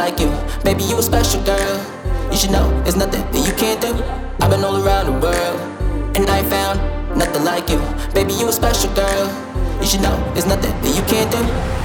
like you. Baby, you a special girl. You should know there's nothing that you can't do. I've been all around the world, and I ain't found nothing like you. Baby, you a special girl. You should know there's nothing that you can't do.